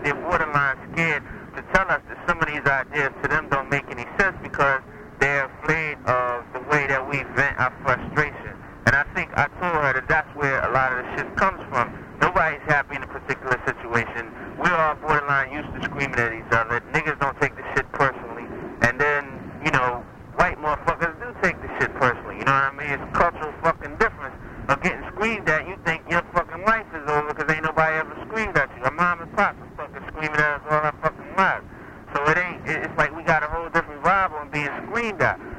they're borderline scared to tell us that some of these ideas to them don't make any sense because they're afraid of the way that we vent our frustration